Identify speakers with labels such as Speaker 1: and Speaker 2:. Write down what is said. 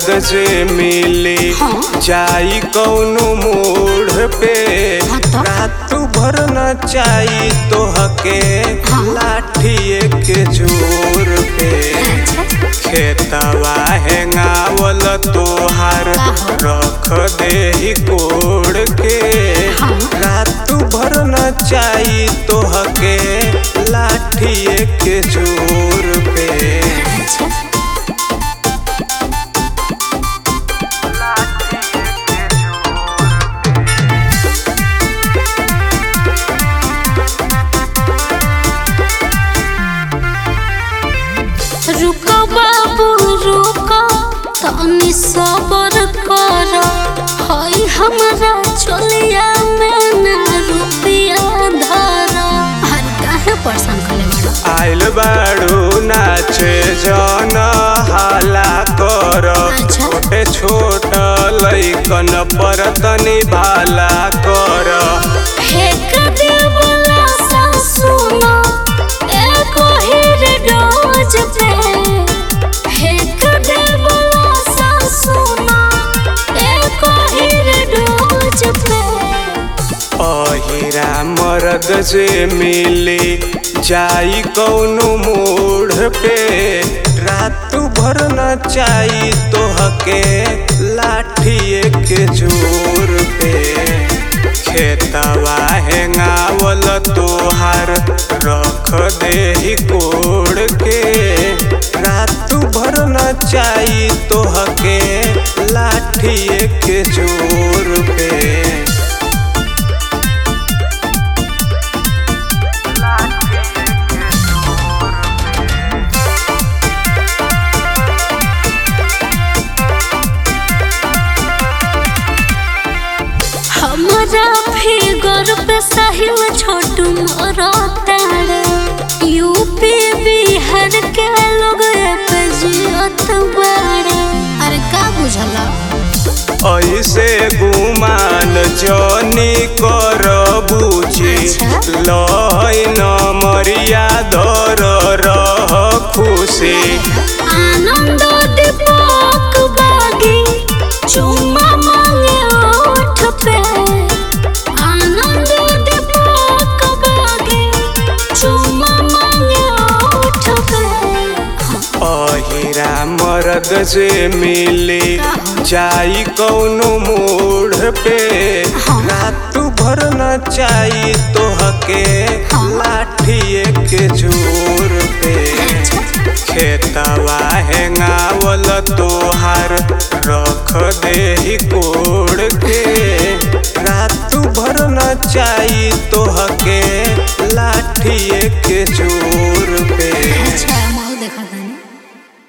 Speaker 1: मर्द से मिली जाई कौनो मोड़ पे रात भर न चाही तोहके लाठिए के जोर पे खेतवा हेंगावल तोहार रख दे कोड़ के रात भर न चाही तोहके लाठिए के जोर पे
Speaker 2: रुको बाबू रुको तनी सबर कर हई हमरा चलिया में ना रुपया धर हर काहे परेशान करे बड़ा
Speaker 1: आइल बाड़ू नाचे जन हाला कर छोटे छोट लइकन पर तनी भाला कर
Speaker 2: हे कदे बोला सासुना एको हीरे डोज पे हे कदे बोला सासुना एको हीरे डोज पे
Speaker 1: अहिरा मर्द से मिली जाई कौनो मोड़ पे रात भर न चाही तोहके लाठिए के जोर पे खेतवा हेंगावल तोहार रख दे कोड़ के रात भर न चाही तोहके लाठिए के जोर पे
Speaker 2: हमारा फिगर पे साहिल छोटू मोरा तारे यूपी बिहार के लोग पे जियत बाड़े अरे का बुझला
Speaker 1: ऐसे गुमान जनी कर बुझी लइन मरिया धर रह खुशी
Speaker 2: आनंद दीपक बागी चुम्मा मांगे ओठ पे आनंद दीपक बागी चुम्मा मांगे ओठ पे
Speaker 1: अहिरा मर्द से मिली जाई कौनो मोड़ पे रात भर न चाही तोहके लाठिए के जोर पे खेतवा हेंगावल तोहार रख दे कोड़ के रात भर न चाही तोहके लाठिए के जोर पे।